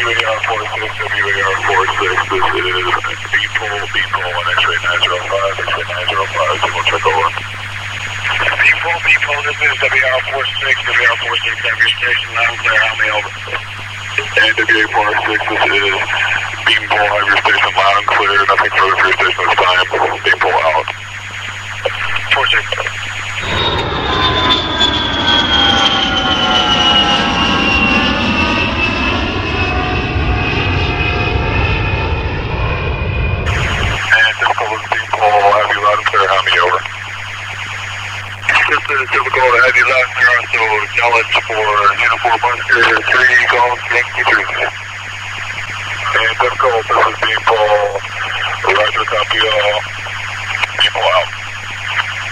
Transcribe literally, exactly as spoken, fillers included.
A R four six, W A R four six, this is Beanpole, Beanpole, on X-ray nine zero five, X-ray nine zero five, signal check over. Beanpole, Beanpole, this is W A R four six, W A R four six, have your station loud and clear, how may over? And W A R four six, this is Beanpole, have your station loud and clear, nothing further for your station this time, Beanpole out. four six. Have you loud and clear, how me over? This is typical to have you loud and clear, so acknowledge for Uniform Oscar three, Golf, Yankee three. And typical, this is Beanpole, Roger, copy all, Beanpole out.